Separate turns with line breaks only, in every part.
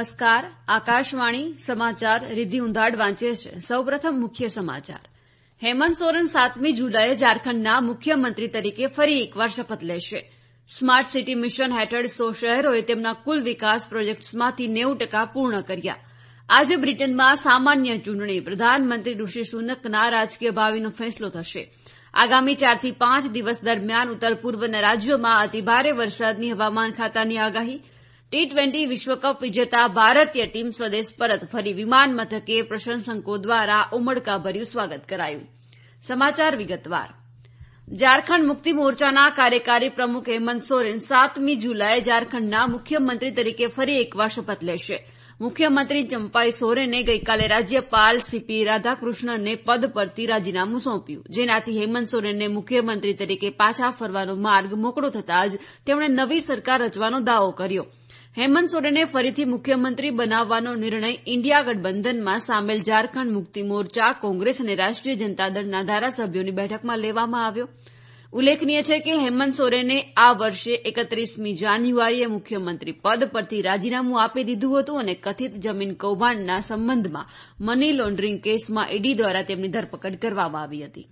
નમસ્કાર. આકાશવાણી સમાચાર રિદ્ધિ ઉંધાડ વાંચે છે. સૌપ્રથમ મુખ્ય સમાચાર. હેમંત સોરેન 7મી જુલાઈએ ઝારખંડના મુખ્યમંત્રી તરીકે ફરી એકવાર શપથ લેશે. સ્માર્ટ સિટી મિશન હેઠળ 100 શહેરોએ તેમના કુલ વિકાસ પ્રોજેક્ટ્સમાંથી 90% પૂર્ણ કર્યા. આજે બ્રિટનમાં સામાન્ય ચૂંટણી. પ્રધાનમંત્રી ઋષિ સુનકના રાજકીય ભાવિનો ફેસલો થશે. આગામી 4 થી 5 દિવસ દરમિયાન ઉત્તર પૂર્વના રાજ્યોમાં અતિભારે વરસાદની હવામાન ખાતાની આગાહી. T20 વિશ્વકપ વિજેતા ભારતીય ટીમ સ્વદેશ પરત ફરી. વિમાન મથકે પ્રશંસકો દ્વારા ઉમળકાભર્યું સ્વાગત કરાયું. સમાચાર વિગતવાર. ઝારખંડ મુક્તિ મોરચાના કાર્યકારી પ્રમુખ હેમંત સોરેન 7મી જુલાઈએ ઝારખંડના મુખ્યમંત્રી તરીકે ફરી એકવાર શપથ લેશે. મુખ્યમંત્રી ચંપાઈ સોરેને ગઈકાલે રાજ્યપાલ સીપી રાધાકૃષ્ણનને પદ પરથી રાજીનામું સોંપ્યું, જેનાથી હેમંત સોરેનને મુખ્યમંત્રી તરીકે પાછા ફરવાનો માર્ગ મોકળો થતાં જ તેમણે નવી સરકાર રચવાનો દાવો કર્યો. હેમંત સોરેને ફરીથી મુખ્યમંત્રી બનાવવાનો નિર્ણય ઇન્ડિયા ગઠબંધનમાં સામેલ ઝારખંડ મુક્તિ મોરચા, કોંગ્રેસ અને રાષ્ટ્રીય જનતા દળના ધારાસભ્યોની બેઠકમાં લેવામાં આવ્યો. ઉલ્લેખનીય છે કે હેમંત સોરેને આ વર્ષે 31મી જાન્યુઆરીએ મુખ્યમંત્રી પદ પરથી રાજીનામું આપી દીધું હતું અને કથિત જમીન કૌભાંડના સંબંધમાં મની લોન્ડરિંગ કેસમાં ઈડી દ્વારા તેમની ધરપકડ કરવામાં આવી હતી.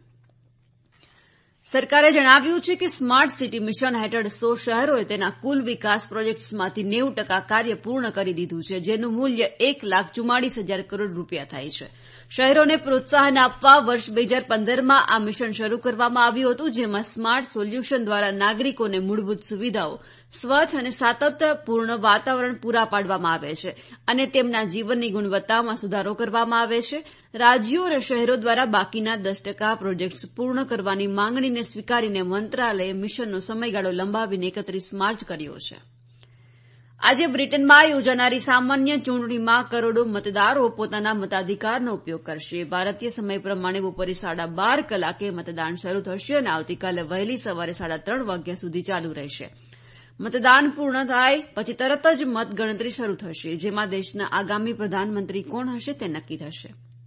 સરકારે જણાવ્યું છે કે સ્માર્ટ સિટી મિશન હેઠળ 100 શહેરોએ તેના કુલ વિકાસ પ્રોજેક્ટ્સમાંથી 90% કાર્ય પૂર્ણ કરી દીધું છે, જેનું મૂલ્ય 1,44,000 કરોડ રૂપિયા થાય છે. શહેરોને પ્રોત્સાહન આપવા વર્ષ 2015માં આ મિશન શરૂ કરવામાં આવ્યું હતું, જેમાં સ્માર્ટ સોલ્યુશન દ્વારા નાગરિકોને મૂળભૂત સુવિધાઓ, સ્વચ્છ અને સાતત્યપૂર્ણ વાતાવરણ પૂરા પાડવામાં આવે છે અને તેમના જીવનની ગુણવત્તામાં સુધારો કરવામાં આવે છે. રાજ્યો અને શહેરો દ્વારા બાકીના 10% પ્રોજેક્ટ્સ પૂર્ણ કરવાની માંગણીને સ્વીકારીને મંત્રાલયે મિશનનો સમયગાળો લંબાવીને 31 માર્ચ કર્યો છે. આજે બ્રિટનમાં યોજાનારી સામાન્ય ચૂંટણીમાં કરોડો મતદારો પોતાના મતાધિકારનો ઉપયોગ કરશે. ભારતીય સમય પ્રમાણે બપોરે 12:30 કલાકે મતદાન શરૂ થશે અને આવતીકાલે વહેલી સવારે 3:30 વાગ્યા સુધી ચાલુ રહેશે. મતદાન પૂર્ણ થાય પછી તરત જ મતગણતરી શરૂ થશે, જેમાં દેશના આગામી પ્રધાનમંત્રી કોણ હશે તે નક્કી થશે.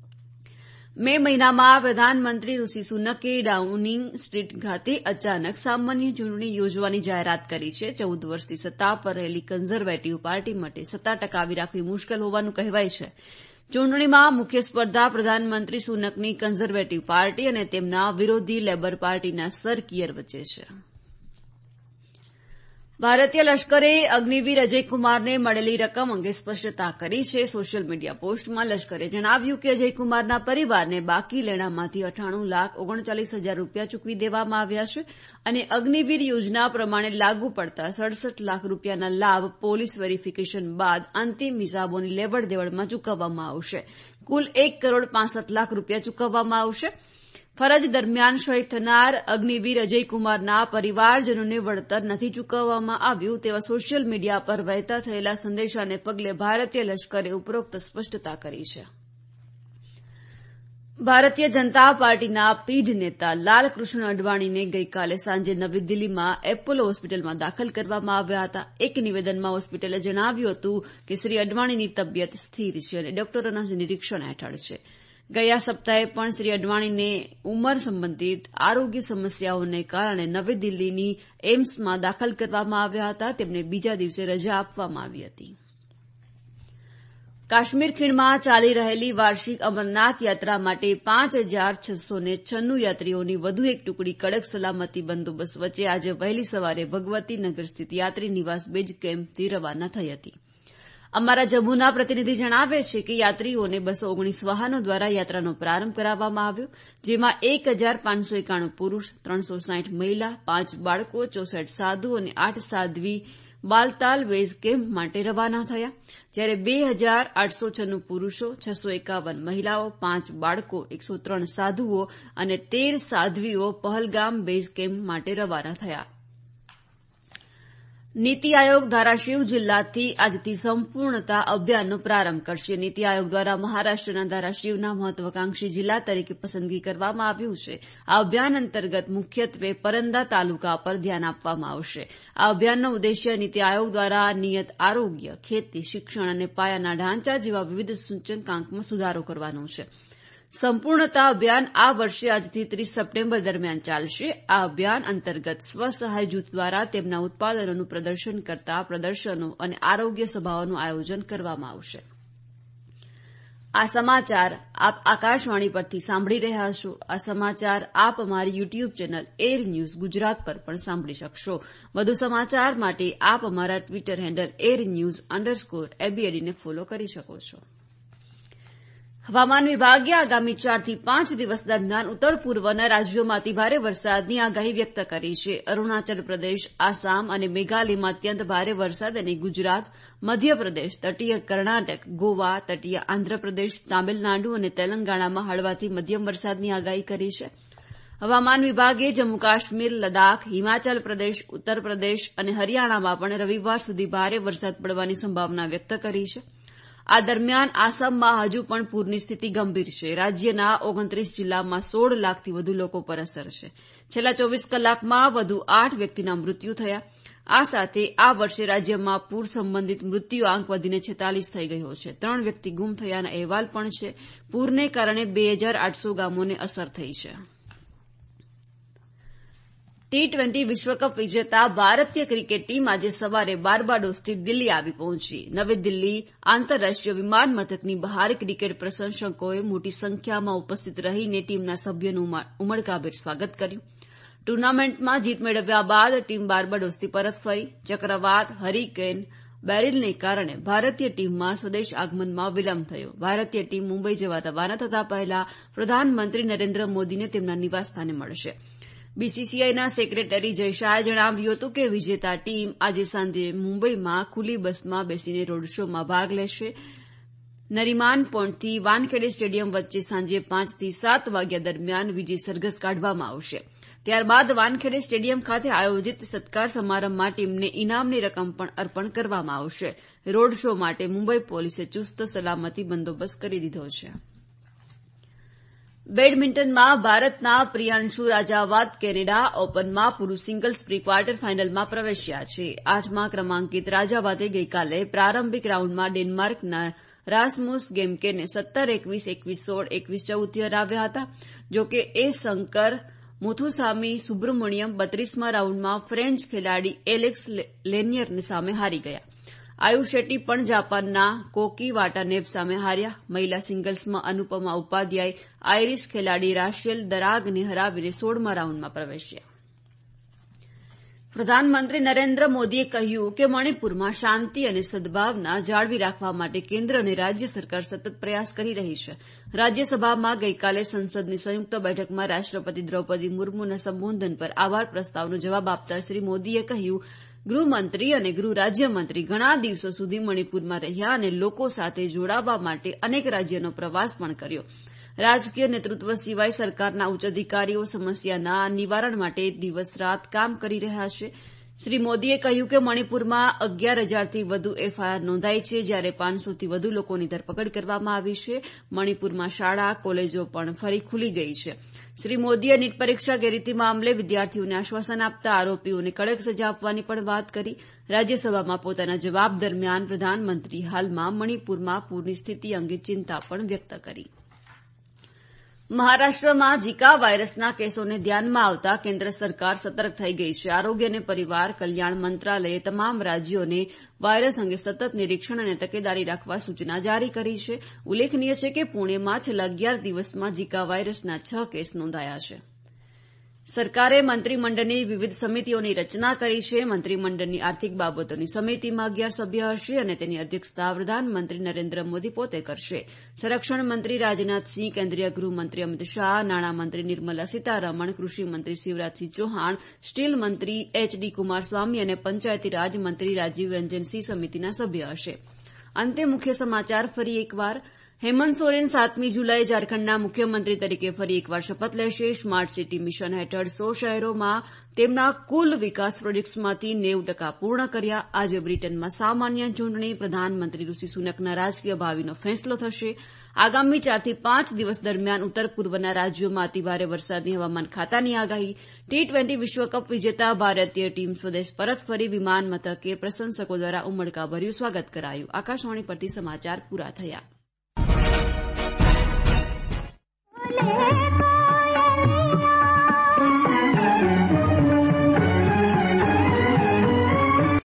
મે મહિનામાં પ્રધાનમંત્રી ઋષિ સુનકે ડાઉનિંગ સ્ટ્રીટ ખાતે અચાનક સામાન્ય ચૂંટણી યોજવાની જાહેરાત કરી છે. 14 વર્ષથી સત્તા પર રહેલી કન્ઝર્વેટિવ પાર્ટી માટે સત્તા ટકાવી રાખવી મુશ્કેલ હોવાનું કહેવાય છે. ચૂંટણીમાં મુખ્ય સ્પર્ધા પ્રધાનમંત્રી સુનકની કન્ઝર્વેટિવ પાર્ટી અને તેમના વિરોધી લેબર પાર્ટીના સર કિયર વચ્ચે છે. ભારતીય લશ્કરે અગ્નિવીર અજયકુમારને મળેલી રકમ અંગે સ્પષ્ટતા કરી છે. સોશિયલ મીડિયા પોસ્ટમાં લશ્કરે જણાવ્યું કે અજયકુમારના પરિવારને બાકી લેણામાંથી 98,39,000 રૂપિયા ચૂકવી દેવામાં આવ્યા છે અને અગ્નિવીર યોજના પ્રમાણે લાગુ પડતા 67 લાખ રૂપિયાના લાભ પોલીસ વેરીફિકેશન બાદ અંતિમ હિસાબોની લેવડ દેવડમાં ચૂકવવામાં આવશે. કુલ 1,65,00,000 રૂપિયા ચૂકવવામાં આવશે. ફરજ દરમિયાન શહીદ થનાર અગ્નિવીર અજયકુમારના પરિવારજનોને વળતર નથી ચૂકવવામાં આવ્યું તેવા સોશિયલ મીડિયા પર વહેતા થયેલા સંદેશાને પગલે ભારતીય લશ્કરે ઉપરોક્ત સ્પષ્ટતા કરી છે. ભારતીય જનતા પાર્ટીના પીઢ નેતા લાલકૃષ્ણ અડવાણીને ગઈકાલે સાંજે નવી દિલ્હીમાં એપોલો હોસ્પિટલમાં દાખલ કરવામાં આવ્યા હતા. એક નિવેદનમાં હોસ્પિટલે જણાવ્યું હતું કે શ્રી અડવાણીની તબિયત સ્થિર છે અને ડોક્ટરોના નિરીક્ષણ હેઠળ છે. ગયા સપ્તાહે પણ શ્રી અડવાણીને ઉંમર સંબંધિત આરોગ્ય સમસ્યાઓને કારણે નવી દિલ્હીની એમ્સમાં દાખલ કરવામાં આવ્યા હતા. તેમને બીજા દિવસે રજા આપવામાં આવી હતી. કાશ્મીર ખીણમાં ચાલી રહેલી વાર્ષિક અમરનાથ યાત્રા માટે 5,696 યાત્રીઓની વધુ એક ટુકડી કડક સલામતી બંદોબસ્ત વચ્ચે આજે વહેલી સવારે ભગવતી નગર સ્થિત યાત્રી નિવાસ બેઝ કેમ્પથી રવાના થઈ હતી. અમારા જમ્મુના પ્રતિનિધિ જણાવે છે કે યાત્રીઓને 219 વાહનો દ્વારા યાત્રાનો પ્રારંભ કરાવવામાં આવ્યો, જેમાં 1,591 પુરૂષ, 360 મહિલા, 5 બાળકો, 64 સાધુ અને 8 સાધ્વી બાલતાલ બેઝ કેમ્પ માટે રવાના થયા, જ્યારે 2,896 પુરૂષો, 651 મહિલાઓ, 5 બાળકો, 103 સાધુઓ અને 13 સાધ્વીઓ પહલગામ બેઝ કેમ્પ માટે રવાના થયા. નીતિ આયોગ ધારાશિવ જિલ્લાથી આજથી સંપૂર્ણતા અભિયાનનો પ્રારંભ કરશે. નીતિ આયોગ દ્વારા મહારાષ્ટ્રના ધારાશિવના મહત્વાકાંક્ષી જિલ્લા તરીકે પસંદગી કરવામાં આવ્યું છે. આ અભિયાન અંતર્ગત મુખ્યત્વે પરંદા તાલુકા પર ધ્યાન આપવામાં આવશે. આ અભિયાનનો ઉદ્દેશ્ય નીતિ આયોગ દ્વારા નિયત આરોગ્ય, ખેતી, શિક્ષણ અને પાયાના ઢાંચા જેવા વિવિધ સૂચકાંકમાં સુધારો કરવાનો છે. સંપૂર્ણતા અભિયાન આ વર્ષે આજથી 30 સપ્ટેમ્બર દરમિયાન ચાલશે. આ અભિયાન અંતર્ગત સ્વસહાય જૂથ દ્વારા તેમના ઉત્પાદનોનું પ્રદર્શન કરતા પ્રદર્શનો અને આરોગ્ય સભાઓનું આયોજન કરવામાં આવશે. આ સમાચાર આપ આકાશવાણી પરથી સાંભળી રહ્યા છો. આ સમાચાર આપ અમારી YouTube channel Air News Gujarat પર પણ સાંભળી શકશો. વધુ સમાચાર માટે આપ અમારા ટ્વિટર હેન્ડલ air_news_abd ને ફોલો કરી શકો છો. હવામાન વિભાગે આગામી 4 થી 5 દિવસ દરમિયાન ઉત્તર પૂર્વના રાજ્યોમાં અતિભારે વરસાદની આગાહી વ્યક્ત કરી છે. અરુણાચલ પ્રદેશ, આસામ અને મેઘાલયમાં અત્યંત ભારે વરસાદ અને ગુજરાત, મધ્યપ્રદેશ, તટીય કર્ણાટક, ગોવા, તટીય આંધ્રપ્રદેશ, તામિલનાડુ અને તેલંગાણામાં હળવાથી મધ્યમ વરસાદની આગાહી કરી છે. હવામાન વિભાગે જમ્મુ કાશ્મીર, લદાખ, હિમાચલ પ્રદેશ, ઉત્તર પ્રદેશ અને હરિયાણામાં પણ રવિવાર સુધી ભારે વરસાદ પડવાની સંભાવના વ્યક્ત કરી છે. આ દરમિયાન આસામમાં હજુ પણ પૂરની સ્થિતિ ગંભીર છે. રાજ્યના 29 જિલ્લામાં 16 લાખથી વધુ લોકો પર અસર છે. છેલ્લા 24 કલાકમાં વધુ 8 વ્યક્તિના મૃત્યુ થયા. આ સાથે આ વર્ષે રાજ્યમાં પૂર સંબંધિત મૃત્યુ આંક વધીને 46 થઈ ગયો છે. 3 વ્યક્તિ ગુમ થયાના અહેવાલ પણ છે. પૂરને કારણે 2800 ગામોને અસર થઈ છે. T20 વિશ્વકપ વિજેતા ભારતીય ક્રિકેટ ટીમ આજે સવારે બાર્બાડોસથી દિલ્હી આવી પહોંચી. નવી દિલ્હી આંતરરાષ્ટ્રીય વિમાન મથકની બહાર ક્રિકેટ પ્રશંસકોએ મોટી સંખ્યામાં ઉપસ્થિત રહીને ટીમના સભ્યોનું ઉમળકાભેર સ્વાગત કર્યું. ટુર્નામેન્ટમાં જીત મેળવ્યા બાદ ટીમ બાર્બાડોસથી પરત ફરી. ચક્રવાત હરિકેન બેરિલને કારણે ભારતીય ટીમમાં સ્વદેશ આગમનમાં વિલંબ થયો. ભારતીય ટીમ મુંબઈ જવા રવાના થતા પહેલા પ્રધાનમંત્રી નરેન્દ્ર મોદીને તેમના નિવાસસ્થાને મળશે. બીસીસીઆઈના સેક્રેટરી જય શાહે જણાવ્યું હતું કે વિજેતા ટીમ આજે સાંજે મુંબઈમાં ખુલ્લી બસમાં બેસીને રોડ શોમાં ભાગ લેશે. નરીમાન પોઈન્ટથી વાનખેડે સ્ટેડિયમ વચ્ચે સાંજે 5 થી 7 વાગ્યા દરમિયાન વિજય સરઘસ કાઢવામાં આવશે. ત્યારબાદ વાનખેડે સ્ટેડિયમ ખાતે આયોજિત સત્કાર સમારંભમાં ટીમને ઇનામની રકમ પણ અર્પણ કરવામાં આવશે. રોડ શો માટે મુંબઈ પોલીસે ચુસ્ત સલામતી બંદોબસ્ત કરી દીધો છે. બેડમિન્ટનમાં ભારતના પ્રિયાંશુ રાજાવત કેનેડા ઓપનમાં પુરૂષ સિંગલ્સ પ્રી ક્વાર્ટર ફાઇનલમાં પ્રવેશ્યા છે. 8મા ક્રમાંકિત રાજાવતે ગઈકાલે પ્રારંભિક રાઉન્ડમાં ડેનમાર્કના રાસમુસ ગેમકેને 17-21, 21-16, 21-14થી હરાવ્યા હતા. જોકે એ શંકર મુથુસામી સુબ્રમણ્યમ 32મા રાઉન્ડમાં ફ્રેન્ચ ખેલાડી એલેક્સ લેનિયરની સામે હારી ગયા. આયુષ શેટ્ટી પણ જાપાનના કોકી વાટાનેબ સામે હાર્યા. મહિલા સિંગલ્સમાં અનુપમા ઉપાધ્યાય આઈરિશ ખેલાડી રાશેલ દરાગને હરાવીને 16મા રાઉન્ડમાં પ્રવેશ્યા. પ્રધાનમંત્રી નરેન્દ્ર મોદીએ કહ્યું કે મણિપુરમાં શાંતિ અને સદભાવના જાળવી રાખવા માટે કેન્દ્ર અને રાજ્ય સરકાર સતત પ્રયાસ કરી રહી છે. રાજ્યસભામાં ગઈકાલે સંસદની સંયુક્ત બેઠકમાં રાષ્ટ્રપતિ દ્રૌપદી મુર્મુના સંબોધન પર આભાર પ્રસ્તાવનો જવાબ આપતા શ્રી મોદીએ કહ્યું, ગૃહમંત્રી અને ગૃહ રાજ્યમંત્રી ઘણા દિવસો સુધી મણિપુરમાં રહ્યા અને લોકો સાથે જોડાવા માટે અનેક રાજ્યનો પ્રવાસ પણ કર્યો. રાજકીય નેતૃત્વ સિવાય સરકારના ઉચ્ચ અધિકારીઓ સમસ્યાના નિવારણ માટે દિવસ રાત કામ કરી રહ્યા છે. શ્રી મોદીએ કહ્યું કે મણિપુરમાં 11,000થી વધુ એફઆઈઆર નોંધાઈ છે, જ્યારે 500થી વધુ લોકોની ધરપકડ કરવામાં આવી છે. મણિપુરમાં શાળા કોલેજો પણ ફરી ખુલી ગઈ છે. શ્રી મોદીએ નીટ પરીક્ષા ગેરરીતિ મામલે વિદ્યાર્થીઓને આશ્વાસન આપતા આરોપીઓને કડક સજા આપવાની પણ વાત કરી. રાજ્યસભામાં પોતાના જવાબ દરમિયાન પ્રધાનમંત્રી હાલમાં મણિપુરમાં પૂરની સ્થિતિ અંગે ચિંતા પણ વ્યક્ત કરી. મહારાષ્ટ્રમાં ઝિકા વાયરસના કેસોને ધ્યાનમાં આવતા કેન્દ્ર સરકાર સતર્ક થઈ ગઈ છે. આરોગ્ય અને પરિવાર કલ્યાણ મંત્રાલયે તમામ રાજ્યોને વાયરસ અંગે સતત નિરીક્ષણ અને તકેદારી રાખવા સૂચના જારી કરી છે. ઉલ્લેખનીય છે કે પુણેમાં છેલ્લા 11 દિવસમાં ઝિકા વાયરસના 6 કેસ નોંધાયા છે. સરકારે મંત્રીમંડળની વિવિધ સમિતિઓની રચના કરી છે. મંત્રીમંડળની આર્થિક બાબતોની સમિતિમાં 11 સભ્ય હશે અને તેની અધ્યક્ષતા પ્રધાનમંત્રી નરેન્દ્ર મોદી પોતે કરશે. સંરક્ષણ મંત્રી રાજનાથસિંહ, કેન્દ્રીય ગૃહમંત્રી અમિત શાહ, નાણામંત્રી નિર્મલા સીતારમણ, કૃષિમંત્રી શિવરાજસિંહ ચૌહાણ, સ્ટીલ મંત્રી એચડી કુમારસ્વામી અને પંચાયતી રાજ મંત્રી રાજીવ રંજન સિંહ સમિતિના સભ્ય હશે. અંતે મુખ્ય સમાચાર ફરી એકવાર. હેમંત સોરેન 7મી જુલાઈએ ઝારખંડના મુખ્યમંત્રી તરીકે ફરી એકવાર શપથ લેશે. સ્માર્ટ સિટી મિશન હેઠળ 100 શહેરોમાં તેમના કુલ વિકાસ પ્રોજેક્ટ્સમાંથી 90% પૂર્ણ કર્યા. આજે બ્રિટનમાં સામાન્ય ચૂંટણી. પ્રધાનમંત્રી ઋષિ સુનકના રાજકીય ભાવિનો ફેંસલો થશે. આગામી 4 થી 5 દિવસ દરમિયાન ઉત્તર પૂર્વના રાજ્યોમાં અતિભારે વરસાદની હવામાન ખાતાની આગાહી. T20 વિશ્વકપ વિજેતા ભારતીય ટીમ સ્વદેશ પરત ફરી. વિમાન મથકે પ્રશંસકો દ્વારા ઉમળકાભર્યું સ્વાગત કરાયું. આકાશવાણી પરથી સમાચાર પૂરા થયા.
जाए तो